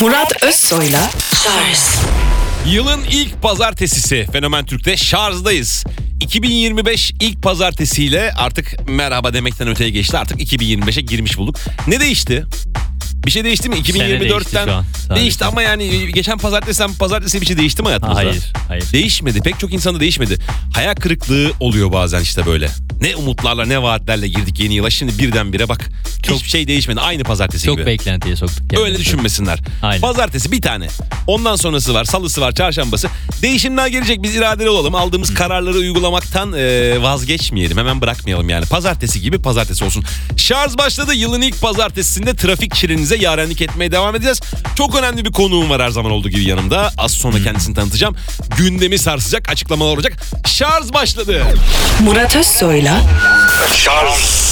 Murat Özsoy'la Şarj. Yılın ilk pazartesisi Fenomen Türk'te şarjdayız. 2025 ilk pazartesiyle artık merhaba demekten öteye geçti. Artık 2025'e girmiş bulduk. Ne değişti? Bir şey değişti mi? 2024'ten değişti ama yani geçen pazartesi bir şey değişti mi hayatımızda? Hayır. Değişmedi. Pek çok insanda değişmedi. Hayal kırıklığı oluyor bazen işte böyle. Ne umutlarla ne vaatlerle girdik yeni yıla. Şimdi birdenbire bak hiçbir şey değişmedi. Aynı pazartesi çok gibi. Çok beklentiye soktuk. Öyle düşünmesinler. Aynen. Pazartesi bir tane. Ondan sonrası var. Salısı var. Çarşambası. Değişimler gelecek. Biz iradeli olalım. Aldığımız kararları uygulamaktan vazgeçmeyelim. Hemen bırakmayalım yani. Pazartesi gibi pazartesi olsun. Şarj başladı. Yılın ilk pazartesisinde trafik çilenize yarenlik etmeye devam edeceğiz. Çok önemli bir konuğum var her zaman olduğu gibi yanımda. Az sonra kendisini tanıtacağım. Gündemi sarsacak açıklamalar olacak. Şarj başladı. Murat Özsoy'la Şarj.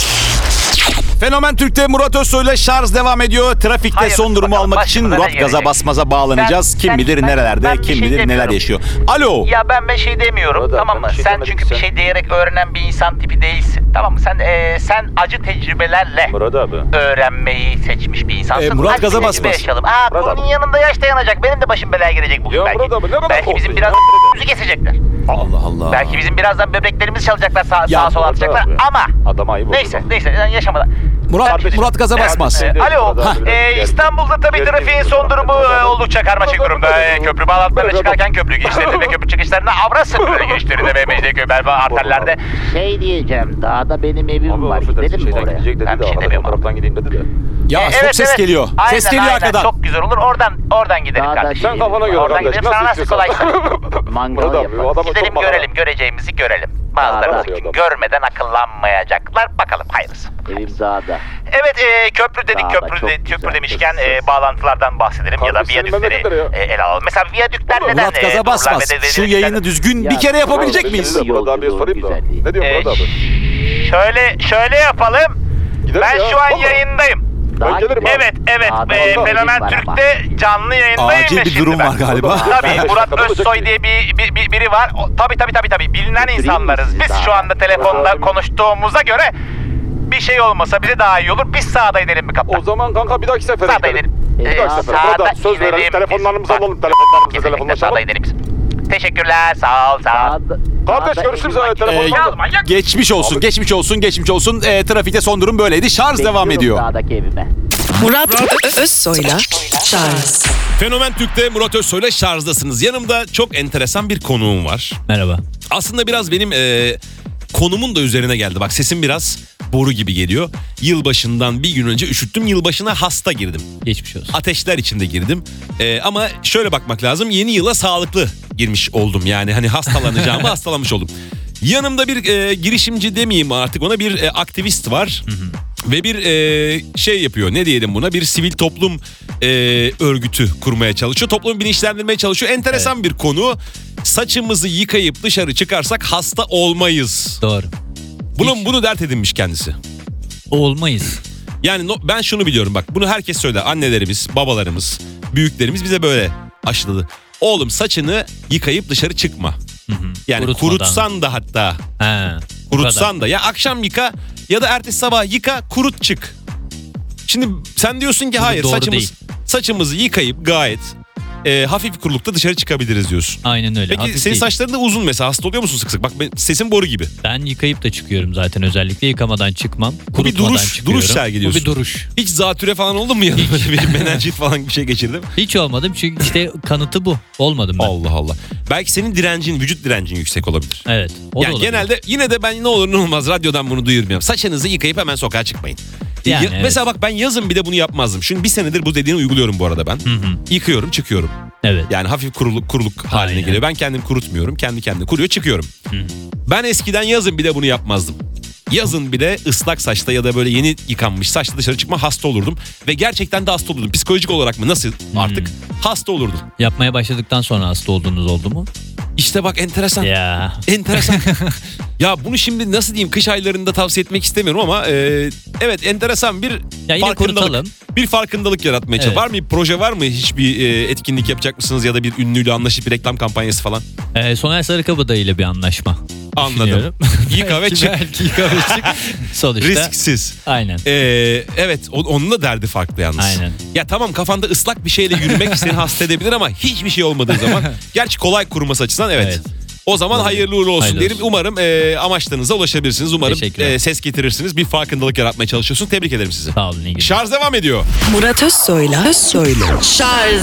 Fenomen Türk'te Murat Özsoy'la şarj devam ediyor. Trafikte son durumu almak için Murat gaza basmaza bağlanacağız. Kim bilir nerelerde, kim bilir neler yaşıyor. Alo. Ya ben bir şey demiyorum, tamam mı? Sen çünkü bir şey diyerek öğrenen bir insan tipi değilsin. Tamam mı? Sen acı tecrübelerle öğrenmeyi seçmiş bir insansın. Murat gaza basmaz. Yaşayalım. Kurunun yanında yaş dayanacak. Benim de başım belaya girecek bugün belki. Belki bizim biraz müzik kesecekler. Allah Allah. Belki bizim birazdan böbreklerimizi çalacaklar, sağa sola atacaklar ama neyse yaşamadan. Murat gaza basmaz. Alo. İstanbul'da tabii trafiğin son durumu oldukça karmaşık durumda. Köprü bağlantılarına çıkarken köprü girişlerinde ve köprü çıkışlarında Avra sınırı girişlerinde ve Mecidiyeköy arterlerde. Şey diyeceğim, dağda benim evim var. Gidelim mi oraya? Ben bir şey demiyorum. Ya çok ses geliyor. Ses geliyor arkadan. Çok güzel olur. Oradan gidelim kardeşim. Sen kafana göre oradan gidelim. Sana nasıl kolaysa. Mangal yapalım. Gidelim görelim. Göreceğimizi görelim. Bazıları çünkü görmeden akıllanmayacaklar. Bakalım hayırlısı. Evim dağda. Evet köprü dedik. Köprü demişken bağlantılardan bahsedelim ya da viyadükleri ele alalım. Mesela viyadükler neden? Murat gaza basmaz. Şu yayını düzgün bir kere yapabilecek miyiz? Murat abi sorayım da. Ne diyor Murat abi? Şöyle yapalım. Ben şu an yayındayım. Evet. Fenomen Türk'te canlı yayındayım. Acil bir durum var galiba. Tabii Murat Özsoy diye biri var. Tabii bilinen insanlarız. Biz şu anda telefonda konuştuğumuza göre bir şey olmasa bize daha iyi olur. Biz sağda inelim mi kaptan? O zaman kanka bir dahaki sefere sağda inelim. Bir dahaki sefere. Burada söz verelim. Telefonlarımızı alalım. Kesinlikle sağda inelim biz. Teşekkürler. Sağ ol. Kardeş görüşürüz. Geçmiş olsun. Trafikte son durum böyleydi. Şarj devam ediyor. Dağdaki evime. Murat Özsoy'la Şarj. Fenomen Türk'te Murat Özsoy'la şarjdasınız. Yanımda çok enteresan bir konuğum var. Merhaba. Aslında biraz benim konumun da üzerine geldi. Bak sesim biraz boru gibi geliyor. Yılbaşından bir gün önce üşüttüm. Yılbaşına hasta girdim. Geçmiş olsun. Ateşler içinde girdim. Ama şöyle bakmak lazım. Yeni yıla sağlıklı girmiş oldum. Yani hani hastalanacağımı hastalanmış oldum. Yanımda bir girişimci demeyeyim artık ona, bir aktivist var. Ve bir şey yapıyor, ne diyelim buna, bir sivil toplum örgütü kurmaya çalışıyor. Toplumu bilinçlendirmeye çalışıyor. Enteresan bir konu. Saçımızı yıkayıp dışarı çıkarsak hasta olmayız. Doğru. Bunu dert edinmiş kendisi. Olmayız. Yani ben şunu biliyorum bak, bunu herkes söyler. Annelerimiz, babalarımız, büyüklerimiz bize böyle aşıladı. Oğlum saçını yıkayıp dışarı çıkma. Yani kurutsan da hatta. Kurutsan da ya akşam yıka ya da ertesi sabah yıka, kurut çık. Şimdi sen diyorsun ki hayır, saçımızı yıkayıp gayet hafif kurulukta dışarı çıkabiliriz diyorsun. Aynen öyle. Peki hafif senin değil. saçların da uzun mesela, hasta oluyor musun sık sık? Bak sesin boru gibi. Ben yıkayıp da çıkıyorum zaten, özellikle yıkamadan çıkmam. Bu bir duruş sergiliyorsun. Bu bir duruş. Hiç zatüre falan oldun mu ya da böyle bir menenjit falan bir şey geçirdim? Hiç olmadım çünkü işte kanıtı bu. Olmadım ben. Allah Allah. Belki senin vücut direncin yüksek olabilir. Evet. Yani genelde yine de ben ne olur ne olmaz radyodan bunu duyurmuyorum. Saçınızı yıkayıp hemen sokağa çıkmayın. Yani, evet. Mesela bak ben yazın bir de bunu yapmazdım. Şimdi bir senedir bu dediğini uyguluyorum bu arada ben. Yıkıyorum, çıkıyorum. Evet. Yani hafif kuruluk haline geliyor. Ben kendim kurutmuyorum. Kendi kendine kuruyor, çıkıyorum. Ben eskiden yazın bir de bunu yapmazdım. Yazın bir de ıslak saçta ya da böyle yeni yıkanmış saçla dışarı çıkma, hasta olurdum. Ve gerçekten de hasta olurdum. Psikolojik olarak mı nasıl artık hasta olurdum. Yapmaya başladıktan sonra hasta olduğunuz oldu mu? İşte bak enteresan. Ya. Enteresan. Ya bunu şimdi nasıl diyeyim, kış aylarında tavsiye etmek istemiyorum ama evet, enteresan bir Ya yine farkındalık. kurutalım. Bir farkındalık yaratmaya çalışıyor. Evet. Var mı bir proje, var mı hiçbir etkinlik yapacak mısınız ya da bir ünlüyle anlaşıp bir reklam kampanyası falan? Soner Sarıkabadayı ile bir anlaşma. Anladım. düşünüyorum. Yıka ve çık. Belki yıka ve çık. Sonuçta. Risksiz. Aynen. Evet, onun da derdi farklı yalnız. Aynen. Ya tamam, kafanda ıslak bir şeyle yürümek seni hasta edebilir ama hiçbir şey olmadığı zaman, gerçi kolay kuruması açısından evet. Evet. O zaman hayırlı uğurlu olsun Hayırlı diyelim. olsun. Umarım amaçlarınıza ulaşabilirsiniz. Umarım Teşekkürler. ses getirirsiniz. Bir farkındalık yaratmaya çalışıyorsun. Tebrik ederim sizi. Sağ olun. iyi günler. Şarj devam ediyor. Murat Özsoy'la Şarj.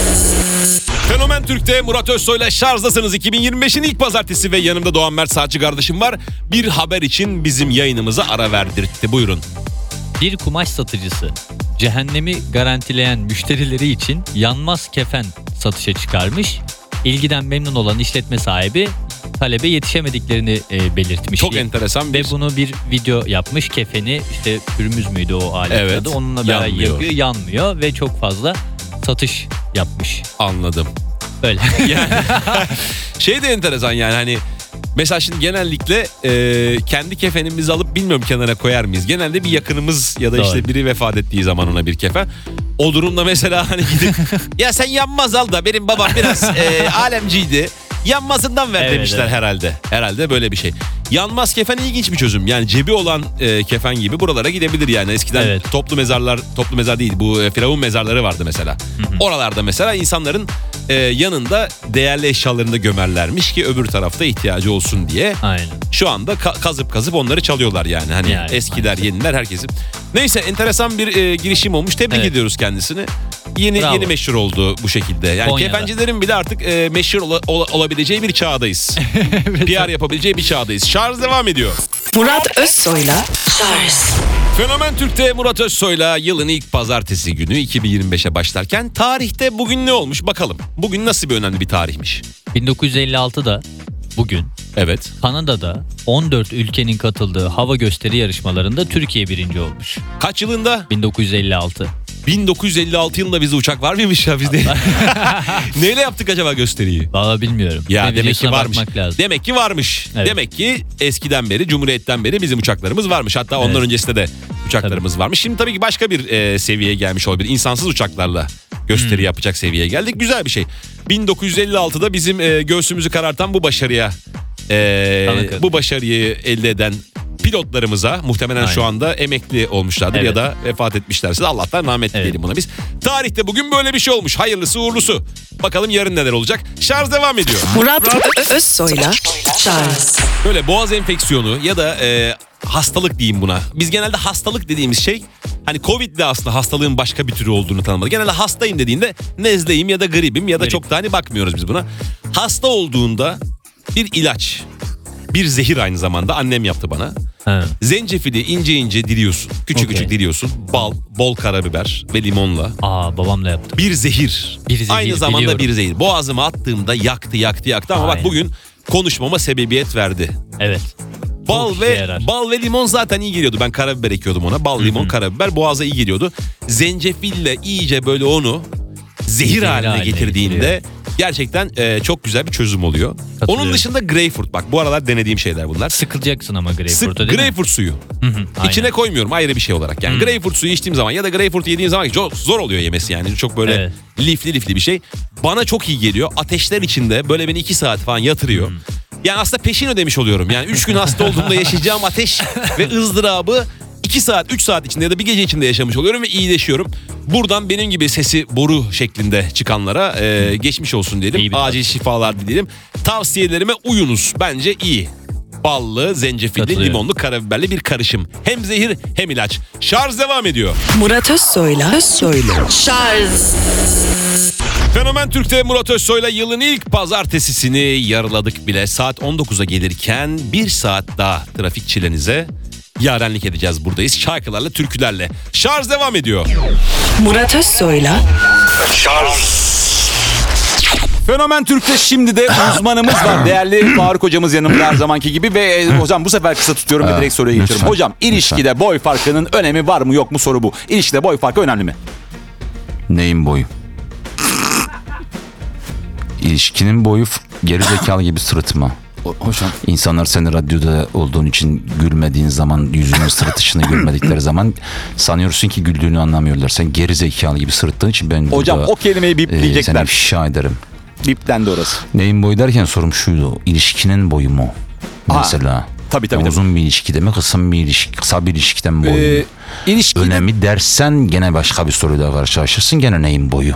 Fenomen Türk'te Murat Özsoy'la şarjdasınız. 2025'in ilk pazartesi ve yanımda Doğan Mert Saatçi kardeşim var. Bir haber için bizim yayınımıza ara verdirtti. Buyurun. Bir kumaş satıcısı cehennemi garantileyen müşterileri için yanmaz kefen satışa çıkarmış. İlgiden memnun olan işletme sahibi talebe yetişemediklerini belirtmiş. Çok enteresan Ve bunu bir video yapmış. Kefeni işte pürmüz müydü o alet Evet, adı. Onunla beraber yanmıyor. yakıyor, yanmıyor ve çok fazla satış yapmış. Anladım. Öyle. Yani şey de enteresan yani, hani mesela şimdi genellikle kendi kefenimizi alıp bilmiyorum kenara koyar mıyız? Genelde bir yakınımız ya da Doğru. işte biri vefat ettiği zaman ona bir kefen. O durumda mesela hani gidip ya sen yanmaz al da benim babam biraz alemciydi. Yanmasından ver Evet, demişler evet. herhalde. Herhalde böyle bir şey. Yanmaz kefen ilginç bir çözüm. Yani cebi olan kefen gibi buralara gidebilir yani. Eskiden Evet. toplu mezar değil, bu firavun mezarları vardı mesela. Oralarda mesela insanların yanında değerli eşyalarını da gömerlermiş ki öbür tarafta ihtiyacı olsun diye. Aynen. Şu anda kazıp onları çalıyorlar yani. Hani Yani, eskiler, maalesef. yeniler, herkesin. Neyse, enteresan bir girişim olmuş. Tebrik Evet. ediyoruz kendisini. Yeni Bravo. meşhur oldu bu şekilde. Yani Konya'da. kefencilerin bile artık meşhur olabileceği bir çağdayız. PR yapabileceği bir çağdayız. Şarj devam ediyor. Murat Özsoy'la Şarj. Fenomen Türk'te Murat Özsoy'la yılın ilk pazartesi günü 2025'e başlarken tarihte bugün ne olmuş bakalım. Bugün nasıl bir önemli bir tarihmiş? 1956'da bugün Evet. Kanada'da 14 ülkenin katıldığı hava gösteri yarışmalarında Türkiye birinci olmuş. Kaç yılında? 1956. 1956 yılında bizde uçak var mıymış ya bizde? Neyle yaptık acaba gösteriyi? Valla bilmiyorum. Ya Bir demek ki videosuna varmış. bakmak lazım. Demek ki varmış. Evet. Demek ki eskiden beri, Cumhuriyet'ten beri bizim uçaklarımız varmış. Hatta ondan Evet. öncesinde de uçaklarımız varmış. Şimdi tabii ki başka bir seviyeye gelmiş olabilir. İnsansız uçaklarla gösteri yapacak seviyeye geldik. Güzel bir şey. 1956'da bizim göğsümüzü karartan bu başarıyı elde eden pilotlarımıza, muhtemelen şu Aynen. anda emekli olmuşlardır Evet. ya da vefat etmişlerse de Allah'tan rahmet Evet. diyelim buna biz. Tarihte bugün böyle bir şey olmuş. Hayırlısı uğurlusu. Bakalım yarın neler olacak. Şarj devam ediyor. Murat Özsoy'la Şarj. Böyle boğaz enfeksiyonu ya da hastalık diyeyim buna. Biz genelde hastalık dediğimiz şey, hani Covid de aslında hastalığın başka bir türü olduğunu tanımladık. Genelde hastayım dediğinde nezleyim ya da gripim ya da Grip. çok da hani bakmıyoruz biz buna. Hasta olduğunda bir ilaç, bir zehir aynı zamanda, annem yaptı bana. Ha. Zencefili ince ince diliyorsun. Küçük Okey. küçük diliyorsun. Bal, bol karabiber ve limonla. Babam da yaptı. Bir zehir. Bir zehir, Aynı zamanda biliyorum. bir zehir. Boğazıma attığımda yaktı ama bak Aynen. bugün konuşmama sebebiyet verdi. Evet. Bal işe ve yarar. bal ve limon zaten iyi geliyordu. Ben karabiber ekiyordum ona. Bal, limon, karabiber boğaza iyi geliyordu. Zencefille iyice böyle onu zehir haline getirdiğinde gerçekten çok güzel bir çözüm oluyor. Onun dışında greyfurt, bak bu aralar denediğim şeyler bunlar. Sıkılacaksın ama Sık greyfurt'u değil mi? greyfurt suyu. Aynen. İçine koymuyorum ayrı bir şey olarak. Yani greyfurt suyu içtiğim zaman ya da greyfurt yediğim zaman çok zor oluyor yemesi yani. Çok böyle Evet. lifli bir şey. Bana çok iyi geliyor. Ateşler içinde böyle beni 2 saat falan yatırıyor. Yani aslında peşin ödemiş oluyorum. Yani 3 gün hasta olduğumda yaşayacağım ateş ve ızdırabı 2 saat, 3 saat içinde ya da bir gece içinde yaşamış oluyorum ve iyileşiyorum. Buradan benim gibi sesi boru şeklinde çıkanlara geçmiş olsun İyi diyelim. bir Acil şifalar dileyelim. Tavsiyelerime uyunuz. Bence iyi. Ballı, zencefilli, Katılıyorum. limonlu, karabiberli bir karışım. Hem zehir hem ilaç. Şarj devam ediyor. Murat Özsoy'la Şarj. Fenomen Türk'te Murat Özsoy'la yılın ilk pazartesisini yarıladık bile. Saat 19'a gelirken bir saat daha trafik çilenize yarenlik edeceğiz, buradayız. Şarkılarla, türkülerle. Şarj devam ediyor. Murat Özsoy'la Fenomen Türk'te şimdi de uzmanımız var. Değerli Faruk hocamız yanımda her zamanki gibi ve hocam bu sefer kısa tutuyorum ve direkt soruya geçiyorum. lütfen. Hocam ilişkide boy farkının önemi var mı yok mu, soru bu. İlişkide boy farkı önemli mi? Neyin boyu? İlişkinin boyu geri zekalı gibi sırıtma. Hocam. İnsanlar seni radyoda olduğun için gülmediğin zaman, yüzünün sırıtışını görmedikleri zaman sanıyorsun ki güldüğünü anlamıyorlar. Sen geri zekalı gibi sırıttığın için ben Hocam burada, o kelimeyi seni bipleyecekler. ifşa ederim. Biplendi orası. Neyin boyu derken sorum şuydu. İlişkinin boyu mu? Mesela. Tabii. Uzun bir ilişkide mi, kısa bir ilişkiden boyu mu? İlişkide... Önemi dersen gene başka bir soruyla karşılaşırsın. Gene neyin boyu?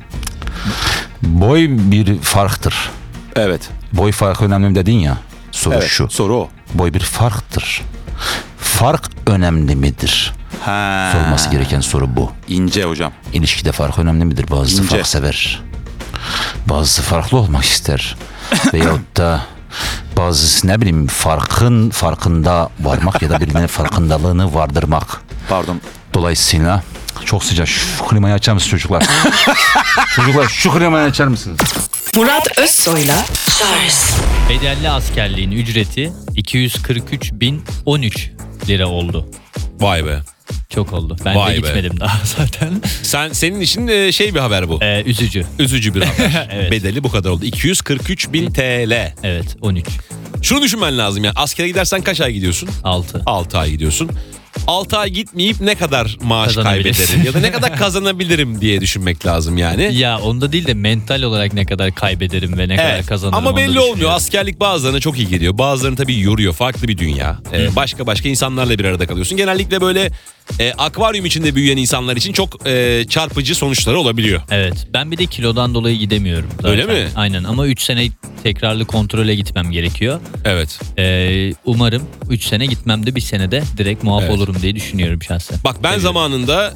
Boy bir farktır. Evet. Boy farkı önemli mi dedin ya. Soru Evet. şu. Soru o. Boy bir farktır. Fark önemli midir? Sorması gereken soru bu. İnce hocam. İlişkide fark önemli midir? Bazısı İnce. fark sever. Bazısı farklı olmak ister. Veyahut da bazısı ne bileyim farkında varmak ya da birbirine farkındalığını vardırmak. Pardon. Dolayısıyla çok sıcak. Şu klimayı açar mısınız çocuklar? Çocuklar şu klimayı açar mısınız? Murat Özsoy'la Charles. Bedelli askerliğin ücreti 243.013 lira oldu. Vay be. Çok oldu. Ben Vay de be. gitmedim daha zaten. Senin için şey bir haber bu. Üzücü. Üzücü bir haber. Evet. Bedeli bu kadar oldu. 243.000 TL. Evet 13. Şunu düşünmen lazım ya. Askere gidersen kaç ay gidiyorsun? 6. 6 ay gidiyorsun. 6 ay gitmeyip ne kadar maaş Kazanabilirsin. kaybederim ya da ne kadar kazanabilirim diye düşünmek lazım yani. Ya onda değil de mental olarak ne kadar kaybederim ve ne kadar kazanırım. Ama onu da belli olmuyor. düşünüyorum. Askerlik bazılarına çok iyi geliyor. Bazılarını tabii yoruyor. Farklı bir dünya. Başka insanlarla bir arada kalıyorsun. Genellikle böyle akvaryum içinde büyüyen insanlar için çok çarpıcı sonuçları olabiliyor. Evet. Ben bir de kilodan dolayı gidemiyorum. Zaten. Öyle mi? Aynen ama 3 sene tekrarlı kontrole gitmem gerekiyor. Evet. Umarım 3 sene gitmem de bir senede direkt muaf Evet. olurum diye düşünüyorum şahsen. Bak ben zamanında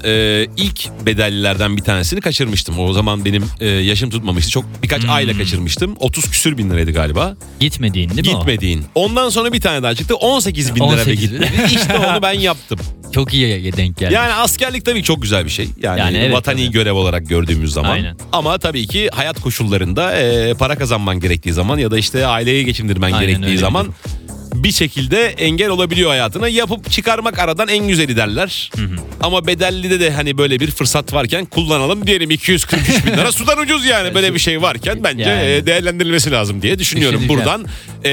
ilk bedellilerden bir tanesini kaçırmıştım. O zaman benim yaşım tutmamıştı. Çok birkaç ayla kaçırmıştım. 30 küsür bin liraydı galiba. Gitmediğin değil mi Gitmediğin. Ondan sonra bir tane daha çıktı. 18 bin lira ve 18 bin. gitti. İşte onu ben yaptım. o? Çok iyi denk geldi. Yani askerlik tabii çok güzel bir şey. Yani evet, vatani tabii. görev olarak gördüğümüz zaman. Aynen. Ama tabii ki hayat koşullarında para kazanman gerektiği zaman ya da işte aileyi geçindirmen Aynen, gerektiği öyle zaman bir bir şekilde engel olabiliyor hayatına. Yapıp çıkarmak aradan en güzeli derler. Ama bedellide de hani böyle bir fırsat varken kullanalım diyelim. 243 bin lira sudan ucuz yani. Böyle bir şey varken bence Yani. Değerlendirilmesi lazım diye düşünüyorum. Düşüneceğim. Buradan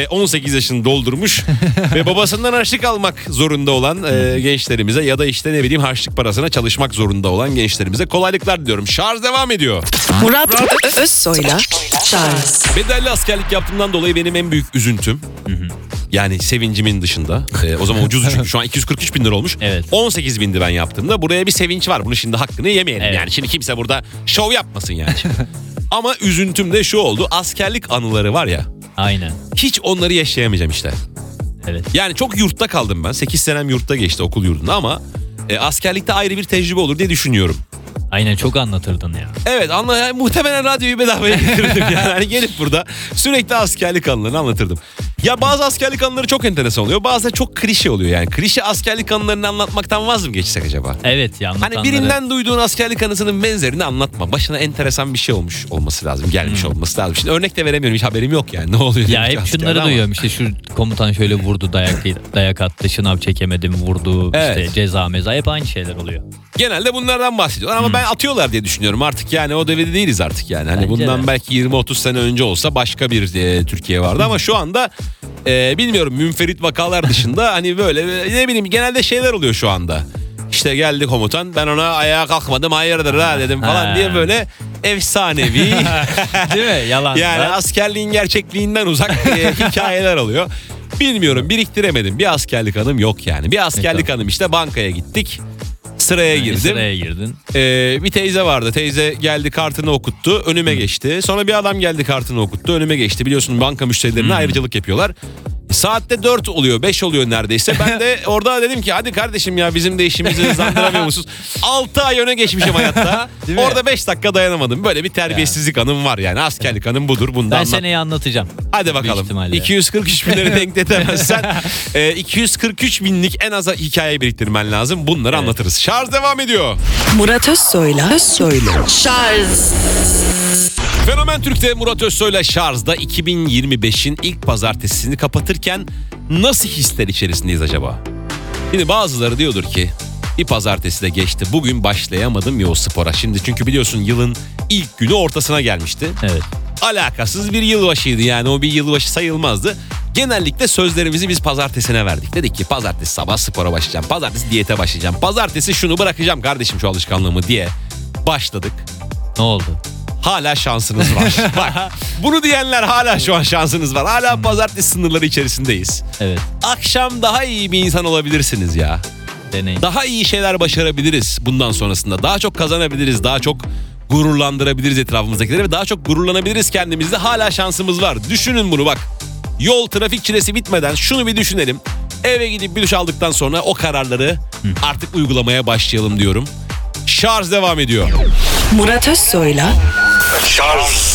18 yaşını doldurmuş ve babasından harçlık almak zorunda olan gençlerimize ya da işte ne bileyim harçlık parasına çalışmak zorunda olan gençlerimize kolaylıklar diliyorum. Şarj devam ediyor. Murat Özsoy'la Charles. Bedelli askerlik yaptığımdan dolayı benim en büyük üzüntüm. Yani sevincimin dışında. O zaman ucuz çünkü şu an 243 bin lira olmuş. Evet. 18 bindi ben yaptığımda. Buraya bir sevinç var. Bunu şimdi hakkını yemeyelim Evet. yani. Şimdi kimse burada şov yapmasın yani. Ama üzüntüm de şu oldu. Askerlik anıları var ya. Aynen. Hiç onları yaşayamayacağım işte. Evet. Yani çok yurtta kaldım ben. 8 senem yurtta geçti okul yurdunda ama askerlikte ayrı bir tecrübe olur diye düşünüyorum. Aynen çok anlatırdın ya. Evet muhtemelen radyoyu bedavaya getirirdim yani. Hani gelip burada sürekli askerlik anılarını anlatırdım. Ya bazı askerlik anıları çok enteresan oluyor. Bazı da çok klişe oluyor yani. Klişe askerlik anılarını anlatmaktan vaz mı geçsek acaba? Evet ya anlatanları. Hani birinden duyduğun askerlik anısının benzerini anlatma. Başına enteresan bir şey olması lazım. Gelmiş olması lazım. Şimdi örnek de veremiyorum. Hiç haberim yok yani. Ne oluyor? Ya demiş hep askerde şunları ama. duyuyorum işte şu komutan şöyle vurdu dayak attı şınav çekemedim vurdu Evet. işte ceza meza hep aynı şeyler oluyor. Genelde bunlardan bahsediyorlar ama ben atıyorlar diye düşünüyorum artık yani o devirde değiliz artık yani. Hani Bence bundan de. belki 20-30 sene önce olsa başka bir Türkiye vardı ama şu anda bilmiyorum münferit vakalar dışında hani böyle ne bileyim genelde şeyler oluyor şu anda. İşte geldi komutan ben ona ayağa kalkmadım hayırdır ha dedim falan Ha. diye böyle efsanevi Değil mi? Yalan. yani askerliğin gerçekliğinden uzak hikayeler oluyor. Bilmiyorum biriktiremedim bir askerlik anım yok yani. Bir askerlik anım işte bankaya gittik. Sıraya girdim. Sıraya girdin. Bir teyze vardı. Teyze geldi kartını okuttu. Önüme geçti. Sonra bir adam geldi kartını okuttu. Önüme geçti. Biliyorsun banka müşterilerine ayrıcalık yapıyorlar. Saatte 4 oluyor 5 oluyor neredeyse. Ben de orada dedim ki hadi kardeşim ya bizim de işimizi hızlandıramıyor musunuz? 6 ay öne geçmişim hayatta. Değil mi? Orada 5 dakika dayanamadım. Böyle bir terbiyesizlik anım var yani. Askerlik anım budur. Bundan Ben anlat. seneye anlatacağım. Hadi Büyük bakalım. ihtimalle. 243 binleri denk getiremezsen 243 binlik en az hikaye biriktirmen lazım. Bunları anlatırız. Şarj devam ediyor. Murat Özsoy'la Charles. Fenomen Türk'te Murat Özsoy'la Şarj'da 2025'in ilk pazartesisini kapatırken nasıl hisler içerisindeyiz acaba? Şimdi bazıları diyordur ki bir pazartesi de geçti. Bugün başlayamadım ya o spora. Şimdi çünkü biliyorsun yılın ilk günü ortasına gelmişti. Evet. alakasız bir yılbaşıydı yani, o bir yılbaşı sayılmazdı. Genellikle sözlerimizi biz pazartesine verdik. Dedik ki pazartesi sabah spora başlayacağım, pazartesi diyete başlayacağım, pazartesi şunu bırakacağım kardeşim şu alışkanlığımı diye başladık. Ne oldu? Hala şansınız var. Bak, bunu diyenler hala şu an şansınız var. Hala pazartesi sınırları içerisindeyiz. Evet. Akşam daha iyi bir insan olabilirsiniz ya. Deneyin. Daha iyi şeyler başarabiliriz bundan sonrasında. Daha çok kazanabiliriz, daha çok gururlandırabiliriz etrafımızdakileri ve daha çok gururlanabiliriz kendimizde. Hala şansımız var. Düşünün bunu bak. Yol, trafik çilesi bitmeden şunu bir düşünelim. Eve gidip bir duş aldıktan sonra o kararları artık uygulamaya başlayalım diyorum. Şarj devam ediyor. Murat Özsoy'la Şarj.